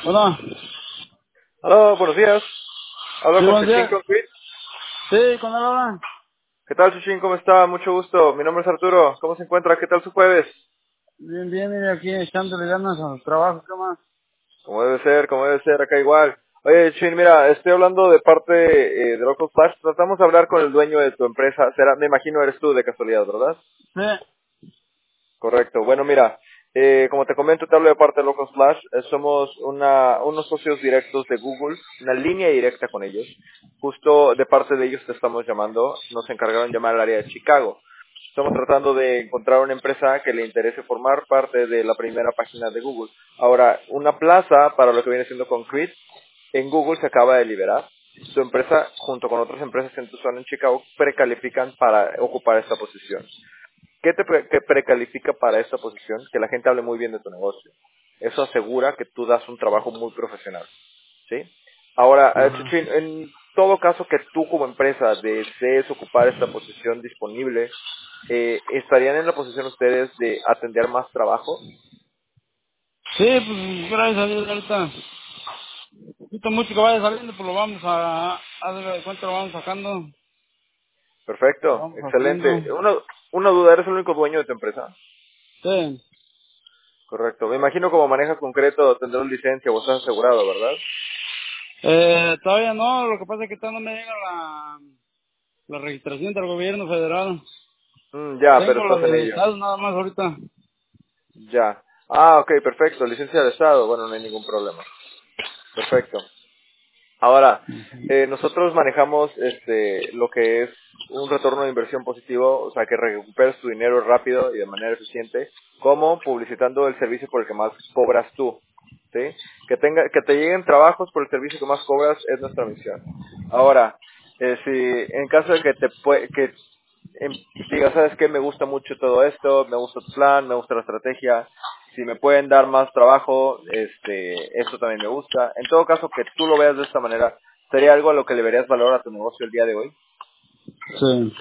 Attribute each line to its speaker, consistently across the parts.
Speaker 1: Bueno,
Speaker 2: Aló, buenos días. Hablo
Speaker 1: sí,
Speaker 2: con
Speaker 1: buenos
Speaker 2: Chuchín
Speaker 1: días.
Speaker 2: Concrete.
Speaker 1: Sí, con él habla.
Speaker 2: ¿Qué tal, Chuchín? ¿Cómo está? Mucho gusto. Mi nombre es Arturo. ¿Cómo se encuentra? ¿Qué tal su jueves?
Speaker 1: Bien, bien, mire, aquí echándole ganas al trabajo, ¿qué más?
Speaker 2: Como debe ser, acá igual. Oye, Chuchín, mira, estoy hablando de parte de Local Flash. Tratamos de hablar con el dueño de tu empresa. Me imagino eres tú de casualidad, ¿verdad?
Speaker 1: Sí.
Speaker 2: Correcto. Bueno, mira, como te comento, te hablo de parte de Local Flash. Somos unos socios directos de Google, una línea directa con ellos. Justo de parte de ellos te estamos llamando. Nos encargaron de llamar al área de Chicago. Estamos tratando de encontrar una empresa que le interese formar parte de la primera página de Google. Ahora, una plaza para lo que viene siendo Concrete en Google se acaba de liberar. Tu empresa, junto con otras empresas en tu zona en Chicago, precalifican para ocupar esta posición. ¿Qué te precalifica para esta posición? Que la gente hable muy bien de tu negocio. Eso asegura que tú das un trabajo muy profesional, ¿sí? Ahora,
Speaker 1: Ajá.
Speaker 2: Chuchín, en todo caso que tú como empresa desees ocupar esta posición disponible, ¿estarían en la posición ustedes de atender más trabajo?
Speaker 1: Sí, pues gracias a Dios ahorita. Ahorita mucho que vaya saliendo, pues lo vamos a de cuenta lo vamos sacando, lo
Speaker 2: Perfecto,
Speaker 1: vamos
Speaker 2: excelente.
Speaker 1: haciendo.
Speaker 2: Una duda, ¿eres el único dueño de tu empresa?
Speaker 1: Sí.
Speaker 2: Correcto. Me imagino como manejas concreto, tendrás licencia o estás asegurado, ¿verdad?
Speaker 1: Todavía no, lo que pasa es que todavía no me llega la registración del gobierno federal.
Speaker 2: Ya, pero
Speaker 1: Tengo la
Speaker 2: estás en
Speaker 1: de
Speaker 2: ello.
Speaker 1: Estado nada más ahorita.
Speaker 2: Ya. Ah, ok, perfecto. Licencia de Estado. Bueno, no hay ningún problema. Perfecto. Ahora, nosotros manejamos lo que es un retorno de inversión positivo, o sea, que recuperes tu dinero rápido y de manera eficiente, como publicitando el servicio por el que más cobras tú, ¿sí? Que te lleguen trabajos por el servicio que más cobras es nuestra misión. Ahora, si en caso de que diga, ¿sabes qué? Me gusta mucho todo esto, me gusta tu plan, me gusta la estrategia. Si me pueden dar más trabajo, esto también me gusta. En todo caso, que tú lo veas de esta manera, ¿sería algo a lo que le verías valor a tu negocio el día de hoy?
Speaker 1: Sí.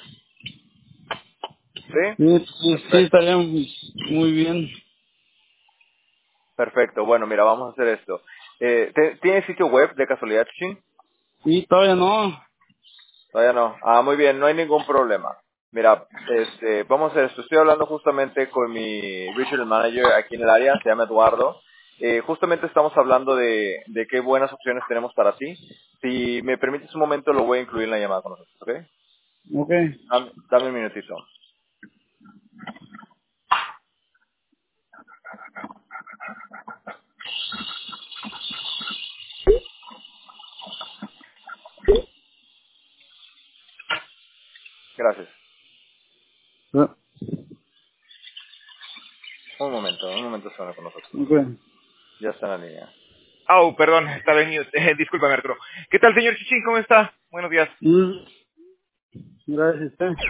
Speaker 2: ¿Sí?
Speaker 1: Sí, sí, sí,
Speaker 2: Perfecto.
Speaker 1: estaría muy bien.
Speaker 2: Perfecto. Bueno, mira, vamos a hacer esto. ¿Tienes sitio web de casualidad, Chin?
Speaker 1: Y todavía no.
Speaker 2: Todavía no. Ah, muy bien, no hay ningún problema. Mira, vamos a hacer esto. Estoy hablando justamente con mi regional manager aquí en el área, se llama Eduardo. Justamente estamos hablando de qué buenas opciones tenemos para ti. Si me permites un momento, lo voy a incluir en la llamada con nosotros, ¿ok?
Speaker 1: Ok.
Speaker 2: Dame un minutito. Gracias.
Speaker 1: Ah,
Speaker 2: Un momento suena con nosotros.
Speaker 1: ok.
Speaker 2: Ya está en la línea. Oh, perdón, estaba en mute. Discúlpame, Arturo. ¿Qué tal, señor Chichín? ¿Cómo está? Buenos días.
Speaker 1: Mm, gracias,